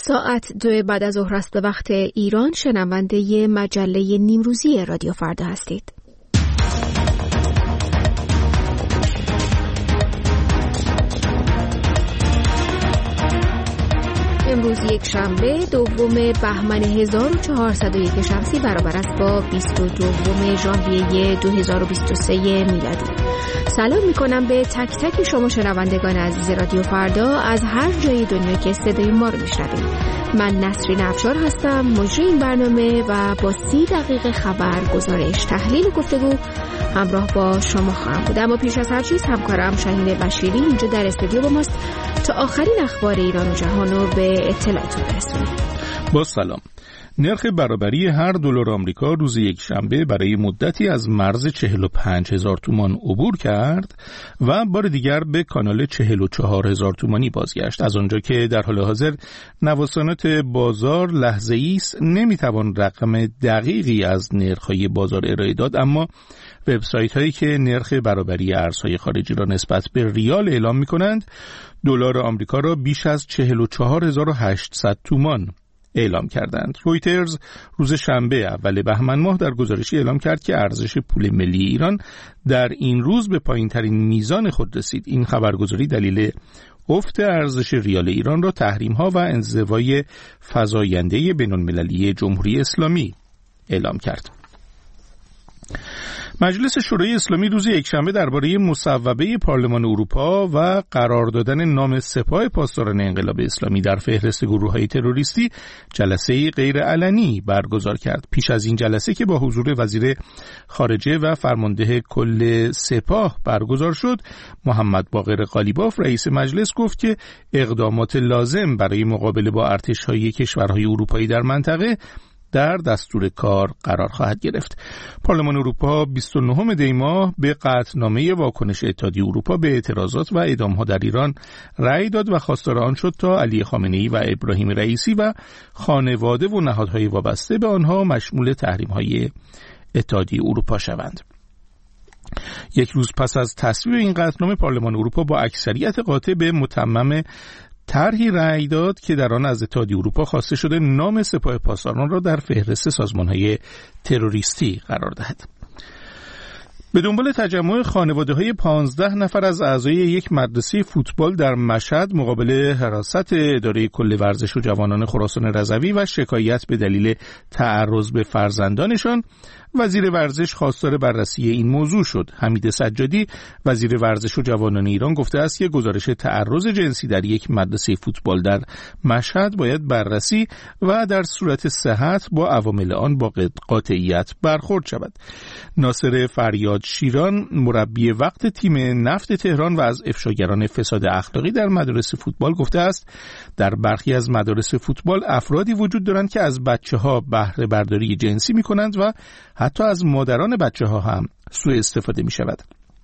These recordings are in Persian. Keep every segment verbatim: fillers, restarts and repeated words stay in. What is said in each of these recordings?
ساعت دو بعد از ظهر است به وقت ایران. شنونده مجله نیمروزی رادیو فردا هستید. امروز یک شنبه دوم بهمن هزار و چهارصد و یک شمسی برابر است با بیست و دوم ژانویه دو هزار و بیست و سه میلادی. سلام میکنم به تک تک شما شنوندگان عزیز رادیو فردا از هر جای دنیا که صدای ما رو میشنوید. من نسرین افشار هستم، مجری این برنامه و با سی دقیقه خبر، گزارش، تحلیل و گفتگو همراه با شما خواهم بود. اما پیش از هر چیز همکارم شاهین بشیری اینجا در استودیو با ماست تا آخرین اخبار ایران و جهان رو به اطلاعتون برسونیم. با سلام. نرخ برابری هر دلار آمریکا روز یک شنبه برای مدتی از مرز چهل و پنج هزار تومان عبور کرد و بار دیگر به کانال چهل و چهار هزار تومانی بازگشت، از آنجا که در حال حاضر نوسانات بازار لحظه‌ای است. نمیتوان رقم دقیقی از نرخ‌های بازار ارائه داد، اما وبسایت هایی که نرخ برابری ارزهای خارجی را نسبت به ریال اعلام می‌کنند، دلار آمریکا را بیش از چهل و چهار هزار و هشتصد تومان اعلام کردند. رویترز روز شنبه اول بهمن ماه در گزارشی اعلام کرد که ارزش پول ملی ایران در این روز به پایین‌ترین میزان خود رسید. این خبرگزاری دلیل افت ارزش ریال ایران را تحریم‌ها و انزوای فزاینده بین‌المللی جمهوری اسلامی اعلام کرد. مجلس شورای اسلامی روز یکشنبه درباره مصوبه پارلمان اروپا و قرار دادن نام سپاه پاسداران انقلاب اسلامی در فهرست گروه‌های تروریستی جلسه غیر علنی برگزار کرد. پیش از این جلسه که با حضور وزیر خارجه و فرمانده کل سپاه برگزار شد، محمد باقر قالیباف رئیس مجلس گفت که اقدامات لازم برای مقابله با ارتش‌های کشورهای اروپایی در منطقه در دستور کار قرار خواهد گرفت. پارلمان اروپا بیست و نهم دی ماه به قطعنامه واکنش اتحادیه اروپا به اعتراضات و اعدام‌ها در ایران رأی داد و خواستار آن شد تا علی خامنه‌ای و ابراهیم رئیسی و خانواده و نهادهای وابسته به آنها مشمول تحریم‌های اتحادیه اروپا شوند. یک روز پس از تصویب این قطعنامه، پارلمان اروپا با اکثریت قاطع به متمم طرحی رأی داد که در آن از اتحادیه اروپا خواسته شده نام سپاه پاسداران را در فهرست سازمان‌های تروریستی قرار دهد. به دنبال تجمع خانواده‌های پانزده نفر از اعضای یک مدرسه فوتبال در مشهد مقابل حراست اداره کل ورزش و جوانان خراسان رضوی و شکایت به دلیل تعرض به فرزندانشان، وزیر ورزش خواستار بررسی این موضوع شد. حمید سجادی وزیر ورزش و جوانان ایران گفته است که گزارش تعرض جنسی در یک مدرسه فوتبال در مشهد باید بررسی و در صورت صحت با عوامل آن با قاطعیت برخورد شود. ناصر فریاد شیران مربی وقت تیم نفت تهران و از افشاگران فساد اخلاقی در مدارس فوتبال گفته است در برخی از مدارس فوتبال افرادی وجود دارند که از بچه‌ها بهره برداری جنسی می‌کنند و حتی از مادران بچه‌ها هم سوء استفاده می‌شود.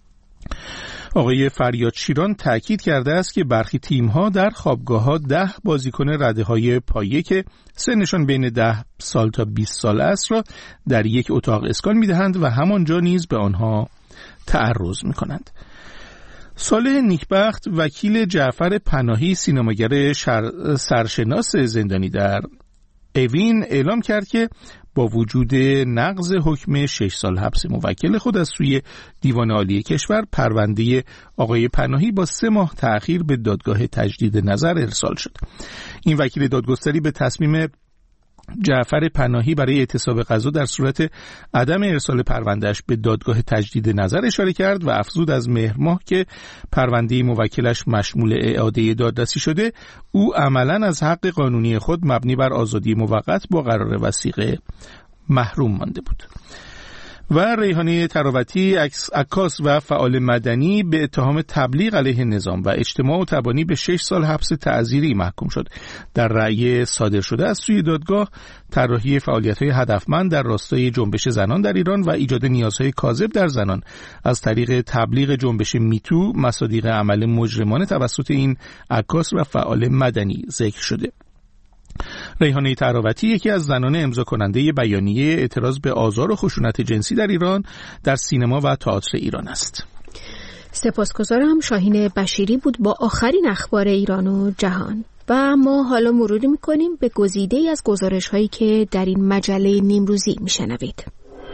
آقای فریاد شیران تأکید کرده است که برخی تیم‌ها در خوابگاه‌ها ده بازیکن رده‌های پایه که سنشان بین ده سال تا بیست سال است را در یک اتاق اسکان می‌دهند و همانجا نیز به آنها تعرض می‌کنند. صالح نیکبخت وکیل جعفر پناهی سینماگر سرشناس زندانی در اوین اعلام کرد که با وجود نقض حکم شش سال حبس موکل خود از سوی دیوان عالی کشور، پرونده آقای پناهی با سه ماه تأخیر به دادگاه تجدید نظر ارسال شد. این وکیل دادگستری به تصمیم جعفر پناهی برای اعتصاب قضا در صورت عدم ارسال پروندهش به دادگاه تجدید نظر اشاره کرد و افزود از مهر ماه که پرونده موکلش مشمول اعاده دادرسی شده، او عملاً از حق قانونی خود مبنی بر آزادی موقت با قرار وثیقه محروم مانده بود. و ریحانه تراوتی عکاس و فعال مدنی به اتهام تبلیغ علیه نظام و اجتماع و تبانی به شش سال حبس تعزیری محکوم شد. در رأی صادر شده از سوی دادگاه، طراحی فعالیت‌های هدفمند در راستای جنبش زنان در ایران و ایجاد نیازهای کاذب در زنان از طریق تبلیغ جنبش میتو مصادیق عمل مجرمانه توسط این عکاس و فعال مدنی ذکر شده. ریحانه تراوتی یکی از زنان امضا کننده بیانیه اعتراض به آزار و خشونت جنسی در ایران در سینما و تئاتر ایران است. سپاسگزارم. شاهین بشیری بود با آخرین اخبار ایران و جهان. و ما حالا مروری میکنیم به گزیده‌ای از گزارش هایی که در این مجله نیمروزی میشنوید.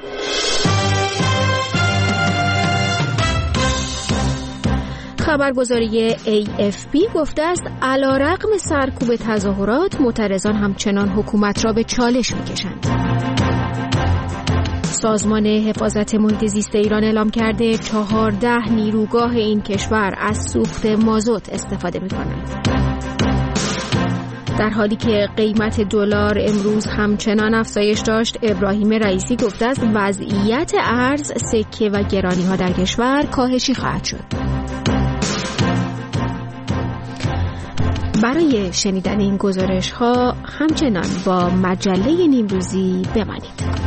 خبرگزاری ای اف پی گفته است علیرغم سرکوب تظاهرات معترضان همچنان حکومت را به چالش میکشند. سازمان حفاظت محیط زیست ایران اعلام کرده چهارده نیروگاه این کشور از سوخت مازوت استفاده میکنند. در حالی که قیمت دلار امروز همچنان افزایش داشت، ابراهیم رئیسی گفته است وضعیت ارز، سکه و گرانی ها در کشور کاهشی خواهد شد. برای شنیدن این گزارش ها همچنان با مجله نیمروزی بمانید.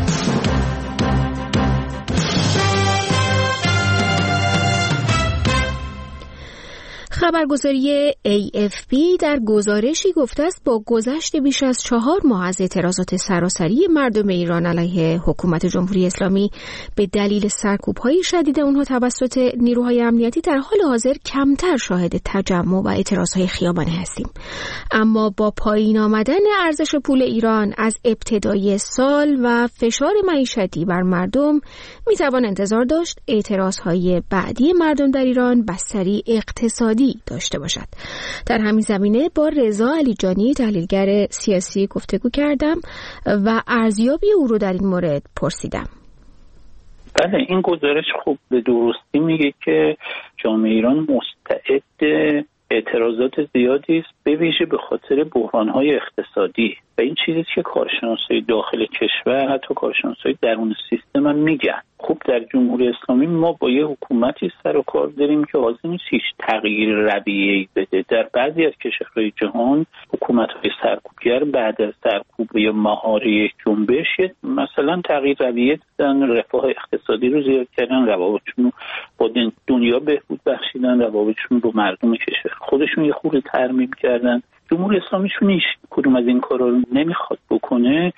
خبرگزاری ای اف پی در گزارشی گفته است با گذشت بیش از چهار ماه از اعتراضات سراسری مردم ایران علیه حکومت جمهوری اسلامی به دلیل سرکوب‌های شدید اونها توسط نیروهای امنیتی در حال حاضر کمتر شاهد تجمع و اعتراضهای خیابانی هستیم. اما با پایین آمدن ارزش پول ایران از ابتدای سال و فشار معیشتی بر مردم میتوان انتظار داشت اعتراضهای بعدی مردم در ایران بستری اقتصادی داشته باشد. در همین زمینه با رضا علیجانی تحلیلگر سیاسی گفتگو کردم و ارزیابی او رو در این مورد پرسیدم. بله، این گزارش خوب به درستی میگه که جامعه ایران مستعد اعتراضات زیادی است، به ویژه به خاطر بحران‌های اقتصادی و این چیزی که کارشناسای داخل کشور حتی کارشناسای درون سیستم هم میگن. خب در جمهوری اسلامی ما با یه حکومتی سر و کار داریم که حاضر نیست هیچ تغییر رویه‌ای بده. در بعضی از کشورهای جهان حکومت‌های سرکوبگر بعد از سرکوب یا مهار یک جنبش مثلا تغییر رویه دادن، رفاه اقتصادی رو زیاد کردن، روابطشون رو با دنیا بهبود بخشیدن، روابطشون رو با مردم کشور خودشون یه خورده ترمیم کردن. جمهوری اسلامیشون هیچ کدوم از این کارا رو نمیخواد بکنه.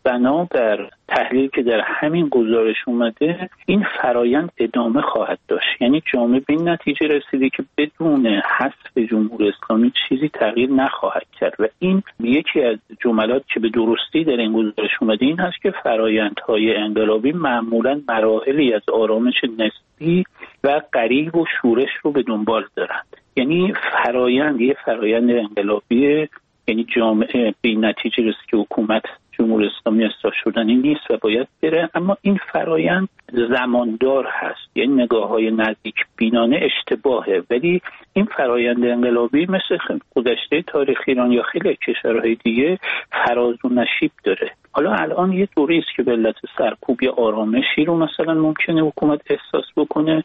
بنابر تحلیل که در همین گزارش اومده این فرایند ادامه خواهد داشت، یعنی جامعه به این نتیجه رسیده که بدون حذف جمهوری اسلامی چیزی تغییر نخواهد کرد و این یکی از جملات که به درستی در این گزارش اومده این هست که فرایندهای انقلابی معمولاً مراحلی از آرامش نسبی و قریب و شورش رو به دنبال دارند. یعنی فرایند یه فرایند انقلابی، یعنی جامعه به این نتیجه رسید که حکومت جمهوری اسلامی اصلاح شدنی نیست و باید بره، اما این فرایند زماندار هست، یعنی نگاه‌های نزدیک بینانه اشتباهه، ولی این فرایند انقلابی مثل گذشته تاریخ ایران یا خیلی کشورهای دیگه فراز و نشیب داره. حالا الان یه دوری است که به علت سرکوب یا آرامشی رو مثلا ممکنه حکومت احساس بکنه،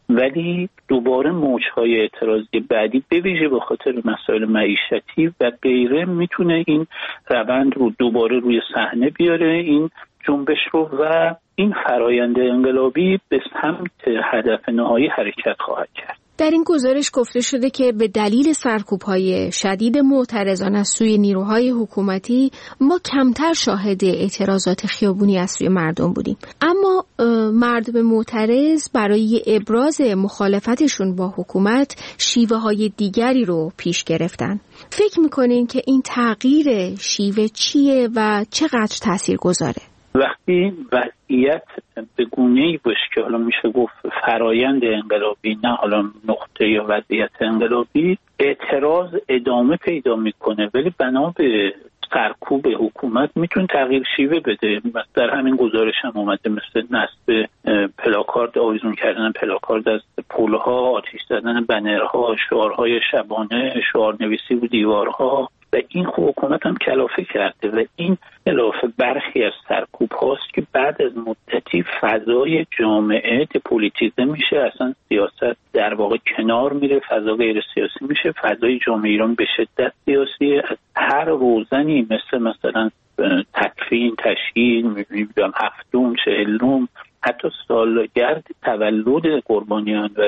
ولی دوباره موج‌های اعتراضی بعدی به ویژه به خاطر مسائل معیشتی و غیره میتونه این روند رو دوباره روی صحنه بیاره، این جنبش رو، و این فرایند انقلابی به سمت هدف نهایی حرکت خواهد کرد. در این گزارش گفته شده که به دلیل سرکوب‌های شدید معترضان از سوی نیروهای حکومتی ما کمتر شاهد اعتراضات خیابونی از سوی مردم بودیم، اما مردم معترض برای ابراز مخالفتشون با حکومت شیوه‌های دیگری رو پیش گرفتن. فکر می‌کنین که این تغییر شیوه چیه و چقدر تاثیرگذاره؟ وقتی وضعیت به گونه‌ای باشه که حالا میشه گفت فرایند انقلابی، نه حالا نقطه یا وضعیت انقلابی، اعتراض ادامه پیدا میکنه، ولی بنا به سرکوب حکومت میتونه تغییر شیوه بده. در همین گزارش هم اومده مثل نصب پلاکارد، آویزون کردن پلاکارد از پل‌ها، آتش زدن بنرها، شعارهای شبانه، شعار نویسی و دیوارها، و این خوب حکومت هم کلافه کرده و این کلافه برخی از سرکوب هاست که بعد از مدتی فضای جامعه دپولیتیزه میشه، اصلا سیاست در واقع کنار میره، فضا غیر سیاسی میشه، فضای جامعه ایران به شدت سیاسی، از هر روزنی مثل مثلا تکفین، تشییع، میدونم هفتم، چهلم، حتی سالگرد تولد قربانیان و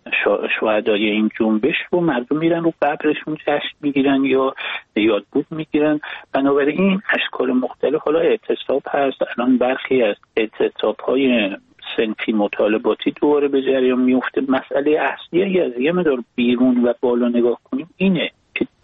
شهدای این جنبش رو مردم میرن رو قبرشون جشن میگیرن یا یادبود میگیرن. بنابراین اشکال مختلف، حالا اعتصاب هست، الان برخی از اعتصاب‌های صنفی مطالباتی دوباره به جریان میفته. مسئله اصلی اگه از یه مقدار بیرون و بالا نگاه کنیم اینه که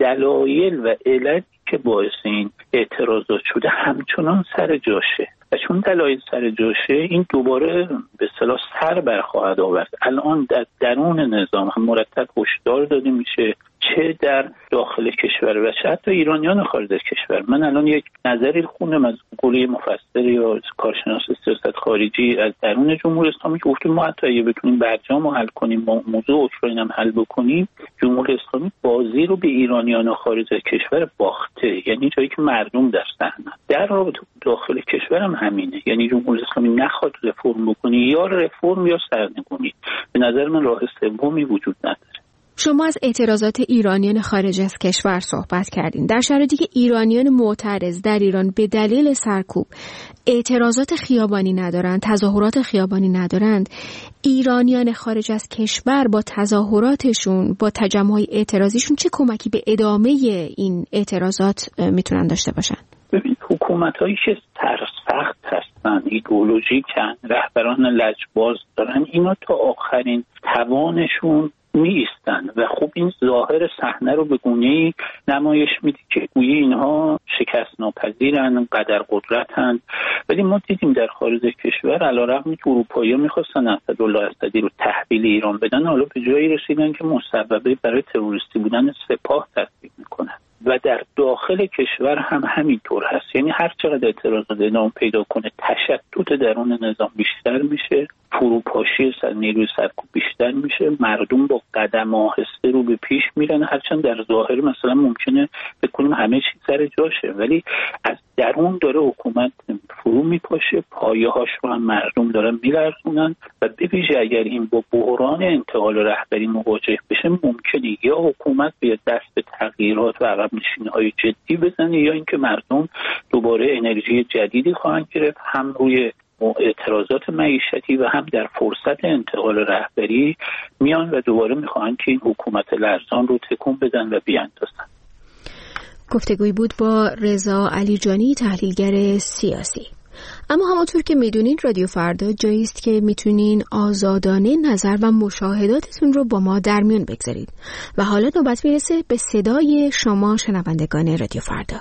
دلایل و علت که باعث این اعتراضات شده همچنان سر جاشه و چون دلایل سر جاشه این دوباره به اصطلاح سر برخواهد آورد. الان در درون نظام هم مرتب هشدار داده میشه، چه در داخل کشور و چه حتی ایرانیان خارج از کشور. من الان یک نظری خوندم از گروه مفسر یا کارشناس سیاست خارجی از درون جمهوری اسلامی که گفت ما حتی اگه بتونیم برجام رو حل کنیم، موضوع اوکراین هم حل بکنیم، جمهوری اسلامی بازی رو به ایرانیان خارج از کشور باخته. یعنی جایی که مردم در صحنه. در رابطه داخل کشور هم همینه، یعنی جمهوری اسلامی نخواد رفرم بکنه یا رفرم یا سرنگونی. به نظر من راه سومی وجود نداره. شما از اعتراضات ایرانیان خارج از کشور صحبت کردین. در شرایطی که ایرانیان معترض در ایران به دلیل سرکوب اعتراضات خیابانی ندارند، تظاهرات خیابانی ندارند، ایرانیان خارج از کشور با تظاهراتشون، با تجمع‌های اعتراضیشون چه کمکی به ادامه این اعتراضات میتونن داشته باشن؟ ببین، حکومت‌هایی که سرسخت هستن، ایدئولوژیکن، رهبران لجباز دارن، اینا تا آخرین توانشون نیستن و خب این ظاهر صحنه رو به گونه‌ای نمایش میده که گویی اینها شکست ناپذیرن، قدر قدرتن. ولی ما دیدیم در خارج کشور علیرغم که اروپایی‌ها می‌خواستن اسدالله اسدی رو تحویل ایران بدن، حالا به جایی رسیدن که مسببه برای تروریستی بودن سپاه تصدیق میکنن و در داخل کشور هم همینطور هست. یعنی هر چقدر اعتراضات ادامه پیدا کنه، تشتت درون نظام بیشتر میشه، فروپاشی سر نیروی سرکوب بیشتر میشه، مردم با قدم آهسته رو به پیش میرن، هرچند در ظاهر مثلا ممکنه بکنیم همه چیز سر جاشه، ولی از درون داره حکومت فرو میپاشه، پایه‌هاش رو هم مردم دارن میلرزونن و به ویژه اگر این با بحران انتقال رهبری مواجه بشه، ممکنه یا حکومت به دست به تغییرات و عقب نشینی‌های جدی بزنه یا اینکه مردم دوباره انرژی جدیدی خواهند گرفت، هم روی اعتراضات معیشتی و هم در فرصت انتقال رهبری میان و دوباره میخواهند که این حکومت لرزان رو تکون بدن و بیاندازن. گفتگوی بود با رضا علیجانی، تحلیلگر سیاسی. اما همونطور که میدونین رادیو فردا جایی است که میتونین آزادانه نظر و مشاهداتتون رو با ما در میون بگذارید و حالا نوبت میرسه به صدای شما شنوندگان رادیو فردا.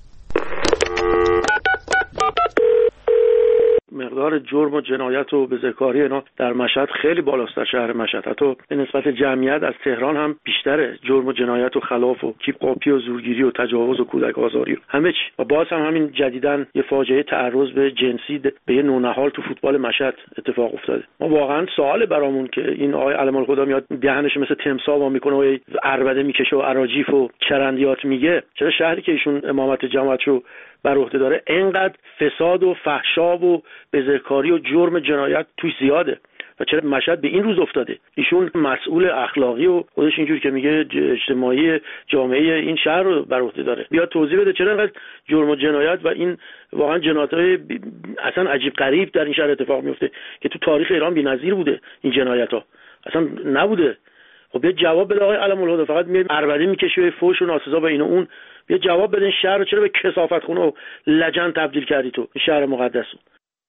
مقدار جرم و جنایت و بزهکاری اینا در مشهد خیلی بالاست، در شهر مشهد حتی به نسبت جمعیت از تهران هم بیشتره. جرم و جنایت و خلاف و کیپ قاپی و زورگیری و تجاوز و کودک آزاری و همه چی. و باز هم همین جدیداً یه فاجعه تعرض به جنسی به یه نونهال تو فوتبال مشهد اتفاق افتاده. ما واقعا سوال برامون که این آقای علم الخدا میاد دهنش مثل تمساح وا میکنه و عربده میکشه و اراجیف و چرندیات میگه، چرا شهری که ایشون امامت جماعتشو بر عهده داره اینقدر فساد و فحشا و بزهکاری و جرم جنایت توش زیاده و چرا مشهد به این روز افتاده؟ ایشون مسئول اخلاقی و خودش اینجور که میگه اجتماعی جامعه این شهر رو بر عهده داره، بیاد توضیح بده چرا اینقدر جرم و جنایت و این واقعا جنایت‌های اصلا عجیب غریب در این شهر اتفاق میفته که تو تاریخ ایران بی‌نظیر بوده. این جنایت‌ها اصلا نبوده. خب بیا جواب بده آقای علم الهدی، فقط میاد عربده میکشه فوش و ناسزا به این و اون. بیا جواب بده این شهر رو چرا به کثافتخونه و لجن تبدیل کردی تو، این شهر مقدس رو.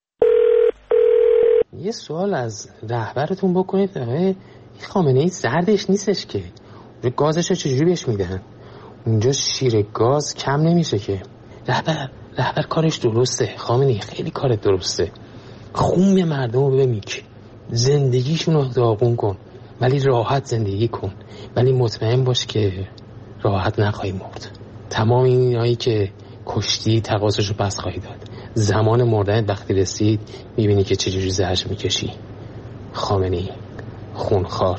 یه سوال از رهبرتون بکنید، این خامنه‌ای زردش نیستش که گازش رو چجوری بهش میدن؟ اونجا شیر گاز کم نمیشه که. رهبر رهبر کارش درسته، خامنه‌ای خیلی کارت درسته. خون مردم رو بمیک، زندگیشون رو داغون کن، ولی راحت زندگی کن، ولی مطمئن باش که راحت نخواهی مرد. تمام اینایی که کشتی تقاضاش رو پس خواهی داد. زمان مردن وقتی رسید میبینی که چجوری زهرش میکشی. خامنه‌ای خونخوار.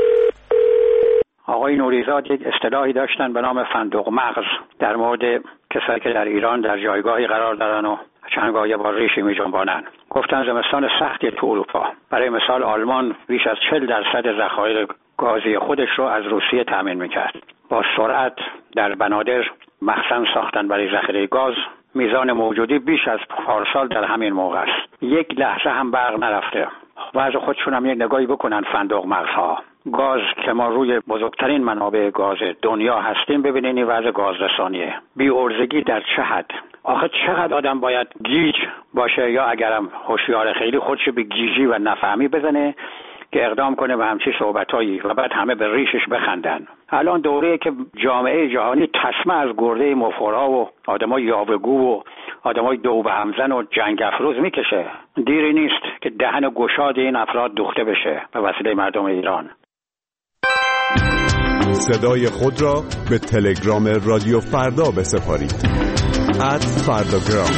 آقای نوریزاد یک اصطلاحی داشتن به نام فندق مغز در مورد کسایی که در ایران در جایگاهی قرار دارن و چنگایه با ریشی می جنبانن. گفتن زمستان سختی تو اروپا. برای مثال آلمان بیش از چهل درصد ذخایر گازی خودش رو از روسیه تامین میکرد. با سرعت در بنادر مخزن ساختن برای ذخیره گاز. میزان موجودی بیش از پارسال در همین موقع است. یک لحظه هم برق نرفته. وضع خودشون هم یک نگاهی بکنن فندق مغزها. گاز که ما روی بزرگترین منابع گاز دنیا هستیم، ببینین این وضع گاز رسانیه. بی ارزگی در چه حد؟ آخه چقدر آدم باید گیج باشه یا اگرم هوشیار خیلی خودشو به گیجی و نفهمی بزنه که اقدام کنه به همچین صحبتایی و بعد همه به ریشش بخندن. الان دوره‌ای که جامعه جهانی تسمه از گرده مفخرها و آدمای یاوه‌گو و آدمای دو به همزن و جنگ افروز میکشه. دیری نیست که دهن گشاد این افراد دوخته بشه به وسیله مردم ایران. صدای خود را به تلگرام رادیو فردا بسپارید. ات فرداگرام.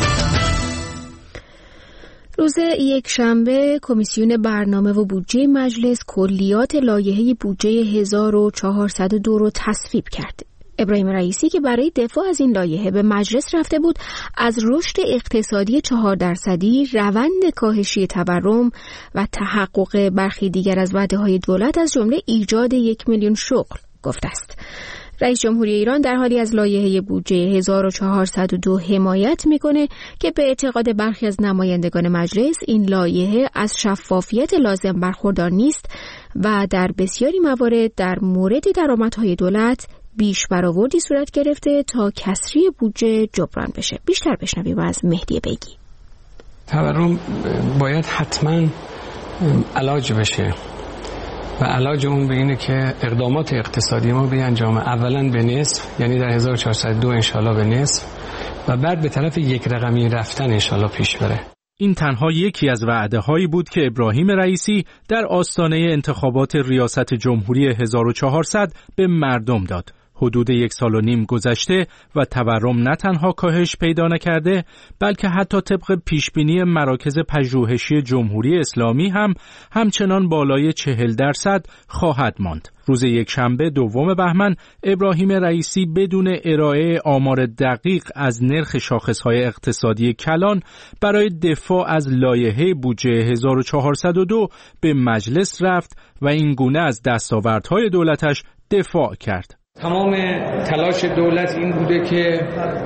روز یک شنبه کمیسیون برنامه و بودجه مجلس کلیات لایحه بودجه هزار و چهارصد و دو رو تصویب کرد. ابراهیم رئیسی که برای دفاع از این لایحه به مجلس رفته بود، از رشد اقتصادی چهار درصدی، روند کاهشی تورم و تحقق برخی دیگر از وعده‌های دولت از جمله ایجاد یک میلیون شغل گفته است. رئیس جمهوری ایران در حالی از لایحه بودجه هزار و چهارصد و دو حمایت میکنه که به اعتقاد برخی از نمایندگان مجلس این لایحه از شفافیت لازم برخوردار نیست و در بسیاری موارد در مورد درآمدهای دولت بیش برآوردی صورت گرفته تا کسری بودجه جبران بشه. بیشتر بشنویم از مهدی بیگی. تورم باید حتما علاج بشه و علاج اون به اینه که اقدامات اقتصادی ما بیانجامه، اولا به نصف، یعنی در هزار و چهارصد و دو انشالله به نصف، و بعد به طرف یک رقمی رفتن انشالله پیش بره. این تنها یکی از وعده هایی بود که ابراهیم رئیسی در آستانه انتخابات ریاست جمهوری هزار و چهارصد به مردم داد. حدود یک سال و نیم گذشته و تورم نه تنها کاهش پیدا نکرده، بلکه حتی طبق پیشبینی مراکز پژوهشی جمهوری اسلامی هم همچنان بالای چهل درصد خواهد ماند. روز یکشنبه دوم بهمن ابراهیم رئیسی بدون ارائه آمار دقیق از نرخ شاخصهای اقتصادی کلان برای دفاع از لایحه بودجه هزار و چهارصد و دو به مجلس رفت و این گونه از دستاوردهای دولتش دفاع کرد. تمام تلاش دولت این بوده که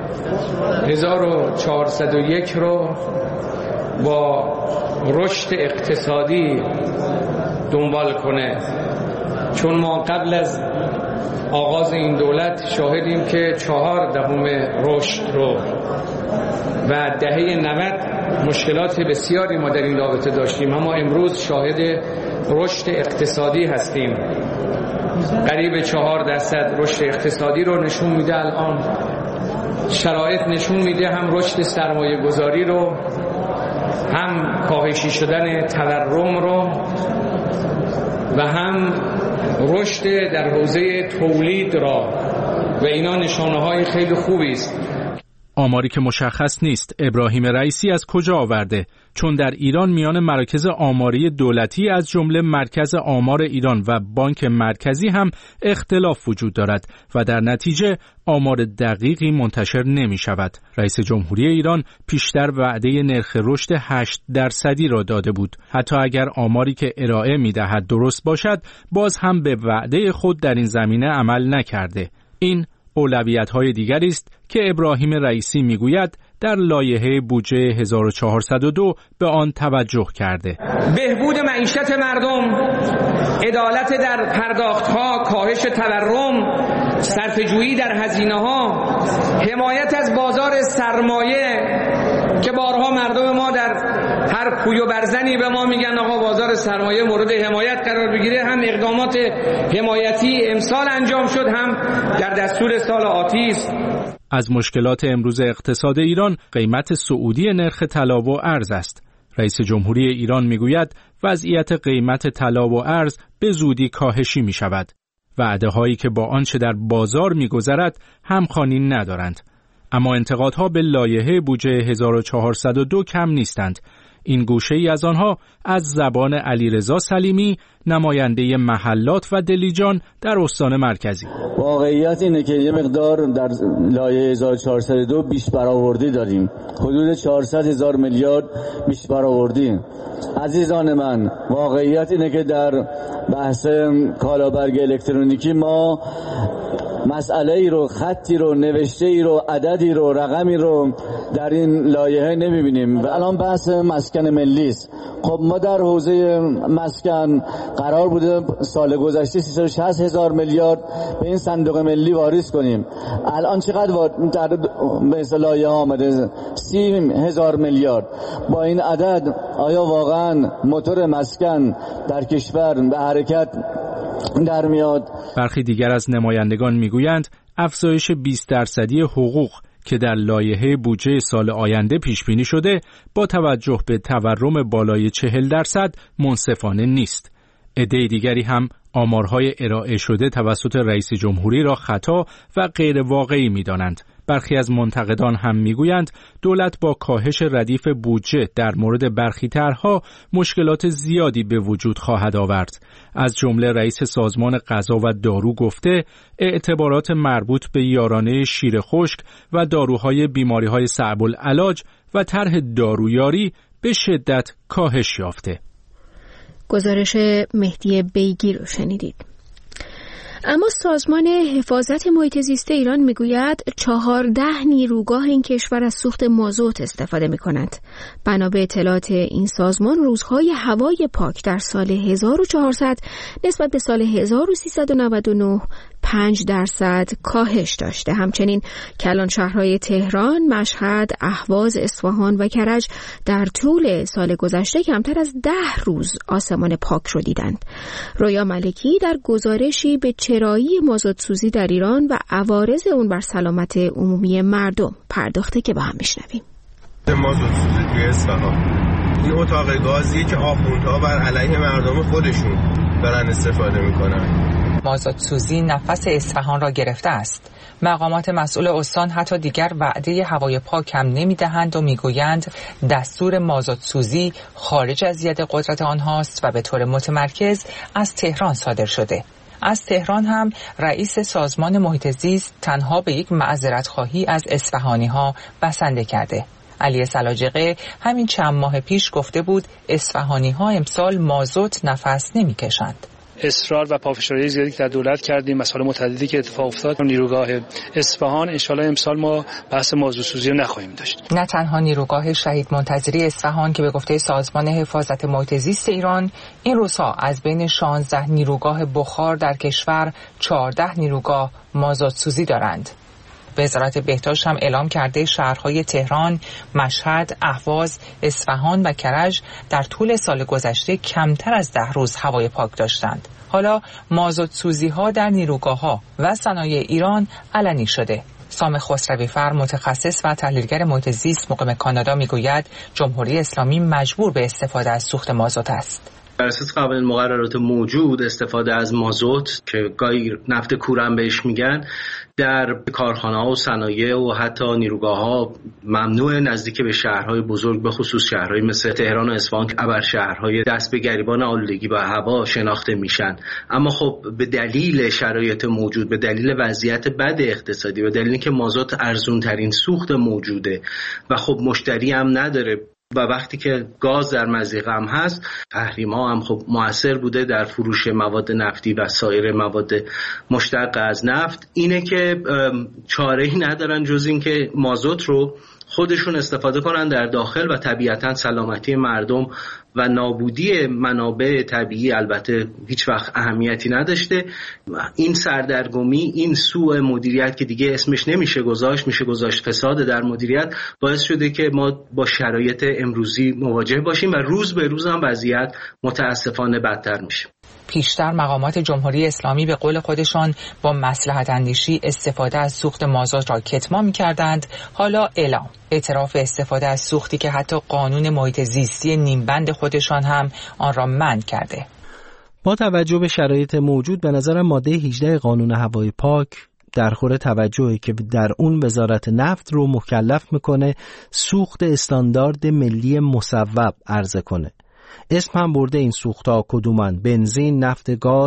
هزار و چهارصد و یک رو با رشد اقتصادی دنبال کنه، چون ما قبل از آغاز این دولت شاهدیم که چهار دهم رشد رو و دهه نود مشکلات بسیاری ما در این رابطه داشتیم، اما امروز شاهد رشد اقتصادی هستیم. قریب چهار درصد رشد اقتصادی رو نشون میده. الان شرایط نشون میده هم رشد سرمایه گذاری رو، هم کاهشی شدن تورم رو و هم رشد در حوزه تولید را، و اینا نشانه های خیلی خوبی است. آماری که مشخص نیست ابراهیم رئیسی از کجا آورده، چون در ایران میان مراکز آماری دولتی از جمله مرکز آمار ایران و بانک مرکزی هم اختلاف وجود دارد و در نتیجه آمار دقیقی منتشر نمی شود. رئیس جمهوری ایران پیشتر وعده نرخ رشد هشت درصدی را داده بود. حتی اگر آماری که ارائه می دهد درست باشد، باز هم به وعده خود در این زمینه عمل نکرده. این اولویت‌های دیگری است که ابراهیم رئیسی میگوید در لایحه بودجه هزار و چهارصد و دو به آن توجه کرده. بهبود معیشت مردم، عدالت در پرداخت‌ها، کاهش تورم، صرفه‌جویی در هزینه‌ها، حمایت از بازار سرمایه که بارها مردم ما در هر کوی و برزنی به ما میگن آقا بازار سرمایه مورد حمایت قرار بگیره. هم اقدامات حمایتی امسال انجام شد، هم در دستور سال آتی است. از مشکلات امروز اقتصاد ایران قیمت صعودی نرخ طلا و ارز است. رئیس جمهوری ایران میگوید وضعیت قیمت طلا و ارز به زودی کاهشی می شود. وعده هایی که با آنچه در بازار میگذرد همخوانی ندارند. اما انتقادها به لایحه بودجه هزار و چهارصد و دو کم نیستند. این گوشه ای از آنها از زبان علیرضا سلیمی، نماینده محلات و دلیجان در استان مرکزی. واقعیت اینه که یه مقدار در لایحه هزار و چهارصد و دو بیش برآوردی داریم، حدود چهارصد هزار میلیارد بیش برآوردی. عزیزان من، واقعیت اینه که در بحث کالابرگ الکترونیکی ما مسئله ای رو، خطی رو، نوشته ای رو، عددی رو، رقمی رو در این لایحه نمیبینیم. و الان بحث مسکن ملی است. خب ما در حوزه مسکن قرار بوده سال گذشته سیصد و شصت هزار میلیارد به این صندوق ملی واریز کنیم. الان چقدر در به لایحه آمده؟ سی هزار میلیارد. با این عدد آیا واقعا موتور مسکن در کشور به حرکت در میاد؟ برخی دیگر از نمایندگان میگویند افزایش بیست درصدی حقوق که در لایحه بودجه سال آینده پیش بینی شده با توجه به تورم بالای چهل درصد منصفانه نیست. عده دیگری هم آمارهای ارائه شده توسط رئیس جمهوری را خطا و غیر واقعی می‌دانند. برخی از منتقدان هم میگویند دولت با کاهش ردیف بودجه در مورد برخی طرح‌ها مشکلات زیادی به وجود خواهد آورد. از جمله رئیس سازمان غذا و دارو گفته اعتبارات مربوط به یارانه شیر خشک و داروهای بیماری‌های صعب العلاج و طرح دارویاری به شدت کاهش یافته. گزارش مهدی بیگی رو شنیدید. اما سازمان حفاظت محیط زیست ایران میگوید چهارده نیروگاه این کشور از سوخت مازوت استفاده می کنند. بنا به اطلاعات این سازمان روزهای هوای پاک در سال هزار و چهارصد نسبت به سال هزار و سیصد و نود و نه پنج درصد کاهش داشته. همچنین کلان شهرهای تهران، مشهد، اهواز، اصفهان و کرج در طول سال گذشته کمتر از ده روز آسمان پاک رو دیدند. رویا ملکی در گزارشی به چرایی مازوت سوزی در ایران و عوارض اون بر سلامت عمومی مردم پرداخته که با هم میشنویم. مازوت سوزی توی اصفهان این اتاق گازی که آخوندها بر علیه مردم خودشون دارن استفاده میکنن. مازوت سوزی نفس اصفهان را گرفته است. مقامات مسئول استان حتی دیگر وعده هوای پاک هم نمیدهند و میگویند دستور مازوت سوزی خارج از ید قدرت آنهاست و به طور متمرکز از تهران صادر شده. از تهران هم رئیس سازمان محیط زیست تنها به یک معذرت خواهی از اصفهانی ها بسنده کرده. علی سلاجقه همین چند ماه پیش گفته بود اصفهانی ها امسال مازوت نفس نمیکشند. اصرار و پافشاری زیادی که در دولت کردیم، مسائل متعددی که اتفاق افتاد، نیروگاه اصفهان انشالله امسال ما بحث مازوت سوزی رو نخواهیم داشت. نه تنها نیروگاه شهید منتظری اصفهان که به گفته سازمان حفاظت محیط زیست ایران این روزها از بین شانزده نیروگاه بخار در کشور چهارده نیروگاه مازوت سوزی دارند. وزارت بهداشت هم اعلام کرده شهرهای تهران، مشهد، اهواز، اصفهان و کرج در طول سال گذشته کمتر از ده روز هوای پاک داشتند. حالا مازوت سوزی ها در نیروگاه ها و صنایع ایران علنی شده. سام خسروی فر متخصص و تحلیلگر محیط زیست مقیم کانادا میگوید جمهوری اسلامی مجبور به استفاده از سوخت مازوت است. بر اساس قوانین مقررات موجود استفاده از مازوت که گاهی نفت کورم بهش میگن در کارخانه‌ها و صنایع و حتی نیروگاه‌ها ممنوع نزدیک به شهرهای بزرگ به خصوص شهرهای مثل تهران و اصفهان که ابر شهرهای دست به گریبان آلودگی و هوا شناخته میشن. اما خب به دلیل شرایط موجود، به دلیل وضعیت بد اقتصادی، به دلیلی که مازوت ارزون ترین سوخت موجوده و خب مشتری هم نداره و وقتی که گاز در مضیقه هم هست، تحریم‌ها هم خب مؤثر بوده در فروش مواد نفتی و سایر مواد مشتق از نفت، اینه که چاره‌ای ندارن جز این که مازوت رو خودشون استفاده کنن در داخل و طبیعتاً سلامتی مردم و نابودی منابع طبیعی البته هیچ وقت اهمیتی نداشته. این سردرگمی، این سوء مدیریت که دیگه اسمش نمیشه گذاشت، میشه گذاشت فساد در مدیریت، باعث شده که ما با شرایط امروزی مواجه باشیم و روز به روز هم وضعیت متاسفانه بدتر میشه. پیشتر مقامات جمهوری اسلامی به قول خودشان با مصلحت اندیشی استفاده از سوخت مازوت را کتمان می‌کردند. حالا اعلام اعتراف استفاده از سوختی که حتی قانون محیط زیستی نیمبند خودشان هم آن را منع کرده. با توجه به شرایط موجود به نظر ماده هجده قانون هوای پاک در خور توجهی که در اون وزارت نفت رو مکلف میکنه سوخت استاندارد ملی مصوب عرضه کنه. اسم هم برده این سوخت‌ها کدومن؟ بنزین، نفت گاز،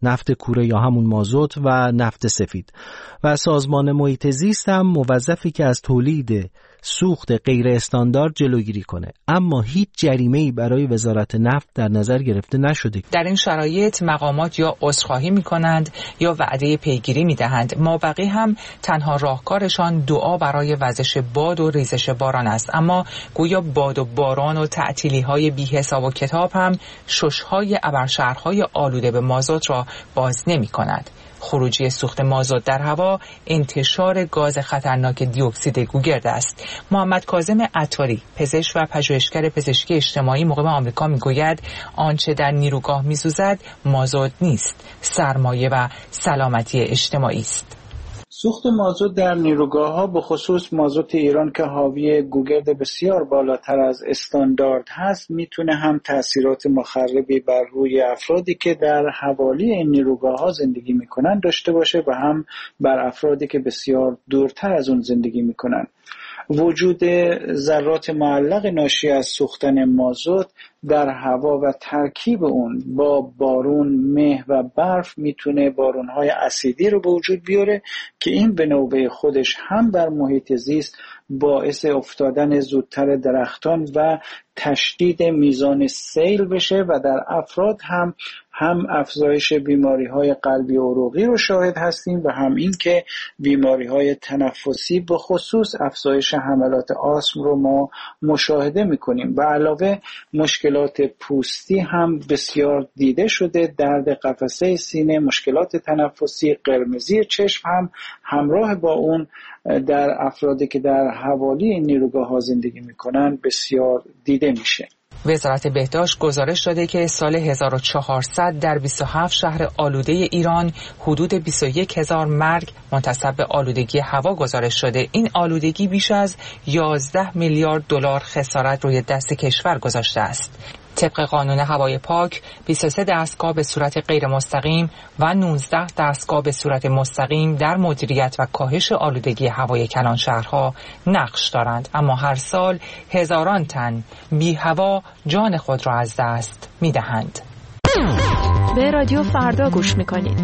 نفت کوره یا همون مازوت و نفت سفید و سازمان محیط زیست هم موظفی که از تولید سوخت غیر استاندارد جلوگیری کنه، اما هیچ جریمه‌ای برای وزارت نفت در نظر گرفته نشده. در این شرایط مقامات یا عذرخواهی می‌کنند یا وعده پیگیری می‌دهند. مابقی هم تنها راهکارشان دعا برای وزش باد و ریزش باران است، اما گویا باد و باران و تعطیلی‌های بی‌حساب و کتاب هم شش‌های ابرشهرهای آلوده به مازوت را باز نمی‌کند. خروجی سوخت مازوت در هوا انتشار گاز خطرناک دی اکسید گوگرد است. محمد کاظم عطاری، پزشک و پژوهشگر پزشکی اجتماعی مقیم آمریکا میگوید آنچه در نیروگاه میسوزد مازوت نیست، سرمایه و سلامتی اجتماعی است. سوخت مازوت در نیروگاه‌ها به خصوص مازوت ایران که حاوی گوگرد بسیار بالاتر از استاندارد هست میتونه هم تأثیرات مخربی بر روی افرادی که در حوالی این نیروگاه‌ها زندگی میکنن داشته باشه و هم بر افرادی که بسیار دورتر از اون زندگی میکنن. وجود ذرات معلق ناشی از سوختن مازوت در هوا و ترکیب اون با بارون، مه و برف میتونه بارونهای اسیدی رو به وجود بیاره که این به نوبه خودش هم در محیط زیست باعث افتادن زودتر درختان و تشدید میزان سیل بشه و در افراد هم هم افزایش بیماری‌های قلبی و عروقی رو شاهد هستیم و هم این که بیماری‌های تنفسی به خصوص افزایش حملات آسم رو ما مشاهده می‌کنیم و علاوه مشکلات پوستی هم بسیار دیده شده، درد قفسه سینه، مشکلات تنفسی، قرمزی چشم هم همراه با اون در افرادی که در حوالی این نیروگاه‌ها زندگی می‌کنن بسیار دیده میشه. وزارت بهداشت گزارش داده که سال هزار و چهارصد در بیست و هفت شهر آلوده ایران حدود بیست و یک هزار مرگ منتسب به آلودگی هوا گزارش شده. این آلودگی بیش از یازده میلیارد دلار خسارت روی دست کشور گذاشته است. طبق قانون هوای پاک بیست و سه دستگاه به صورت غیر مستقیم و نوزده دستگاه به صورت مستقیم در مدیریت و کاهش آلودگی هوای کلان شهرها نقش دارند، اما هر سال هزاران تن بی هوا جان خود را از دست می دهند. به رادیو فردا گوش می کنید.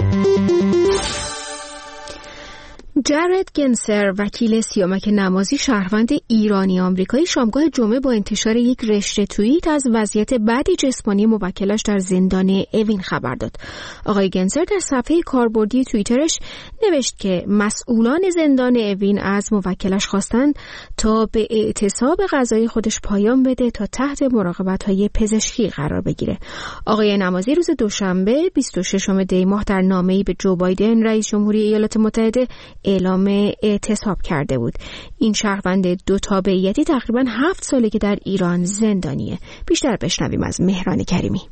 جرد گنسر، وکیل سیامک نمازی شهروند ایرانی آمریکایی، شامگاه جمعه با انتشار یک رشته توییت از وضعیت بدی جسمانی موکلش در زندان اوین خبر داد. آقای گنسر در صفحه کاربردی توییترش نوشت که مسئولان زندان اوین از موکلش خواستند تا به اعتصاب قضایی خودش پایان بده تا تحت مراقبت‌های پزشکی قرار بگیره. آقای نمازی روز دوشنبه بیست و ششم دی ماه در نامه‌ای به جو بایدن رئیس جمهوری ایالات متحده اعلام اعتصاب کرده بود. این شهروند دو تابعیتی تقریباً هفت ساله که در ایران زندانیه. بیشتر بشنویم از مهران کریمی.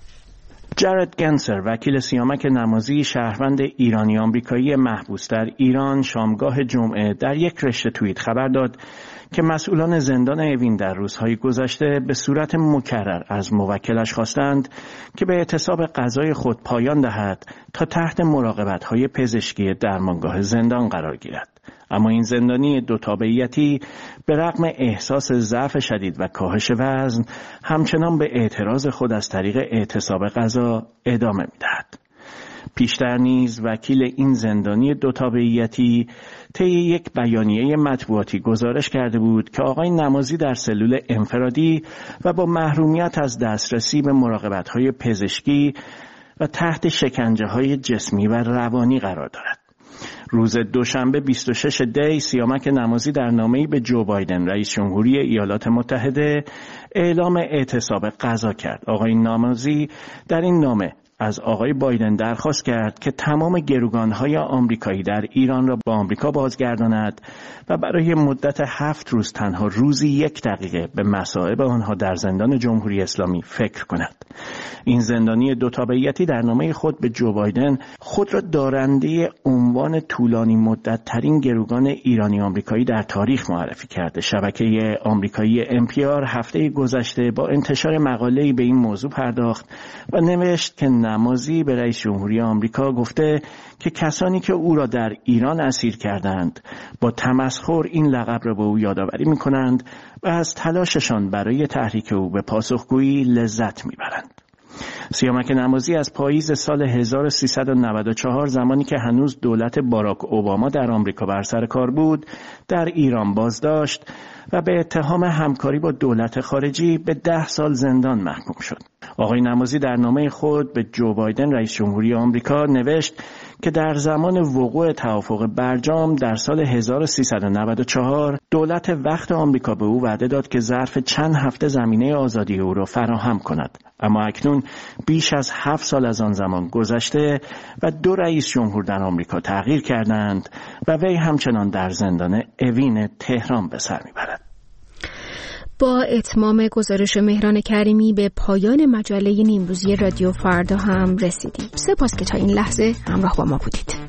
جرد گنسر، وکیل سیامک نمازی شهروند ایرانی آمریکایی محبوس در ایران، شامگاه جمعه در یک رشته توییت خبر داد که مسئولان زندان اوین در روزهای گذشته به صورت مکرر از موکلش خواستند که به اعتصاب قضای خود پایان دهد تا تحت مراقبت‌های پزشکی درمانگاه زندان قرار گیرد. اما این زندانی دو تابعیتی به رغم احساس ضعف شدید و کاهش وزن همچنان به اعتراض خود از طریق اعتصاب قضا ادامه می‌دهد. پیشتر نیز وکیل این زندانی دو تابعیتی طی یک بیانیه مطبوعاتی گزارش کرده بود که آقای نمازی در سلول انفرادی و با محرومیت از دسترسی به مراقبت‌های پزشکی و تحت شکنجه‌های جسمی و روانی قرار دارد. روز دوشنبه بیست و شش دی سیامک نمازی در نامه‌ای به جو بایدن رئیس جمهوری ایالات متحده اعلام اعتصاب قضا کرد. آقای نمازی در این نامه از آقای بایدن درخواست کرد که تمام گروگان‌های آمریکایی در ایران را به آمریکا بازگرداند و برای مدت هفت روز تنها روزی یک دقیقه به مصائب آنها در زندان جمهوری اسلامی فکر کند. این زندانی دو تابعیتی در نامه خود به جو بایدن خود را دارنده عنوان طولانی مدت ترین گروگان ایرانی آمریکایی در تاریخ معرفی کرده. شبکه آمریکایی ام پی آر هفته گذشته با انتشار مقاله‌ای به این موضوع پرداخت و نوشت که نمازی به رئیس جمهوری آمریکا گفته که کسانی که او را در ایران اسیر کردند با تمسخر این لقب را به او یادآوری می‌کنند و از تلاششان برای تحریک او به پاسخگویی لذت می‌برند. سیامک نمازی از پاییز سال هزار و سیصد و نود و چهار زمانی که هنوز دولت باراک اوباما در آمریکا بر سر کار بود در ایران بازداشت و به اتهام همکاری با دولت خارجی به ده سال زندان محکوم شد. آقای نمازی در نامه خود به جو بایدن رئیس جمهوری آمریکا نوشت که در زمان وقوع توافق برجام در سال هزار و سیصد و نود و چهار دولت وقت آمریکا به او وعده داد که ظرف چند هفته زمینه آزادی او را فراهم کند، اما اکنون بیش از هفت سال از آن زمان گذشته و دو رئیس جمهور در آمریکا تغییر کردند و وی همچنان در زندان اوین تهران به سر میبرد. با اتمام گزارش مهران کریمی به پایان مجله نیمروزی رادیو فردا هم رسیدیم. سپاس که تا این لحظه همراه با ما بودید.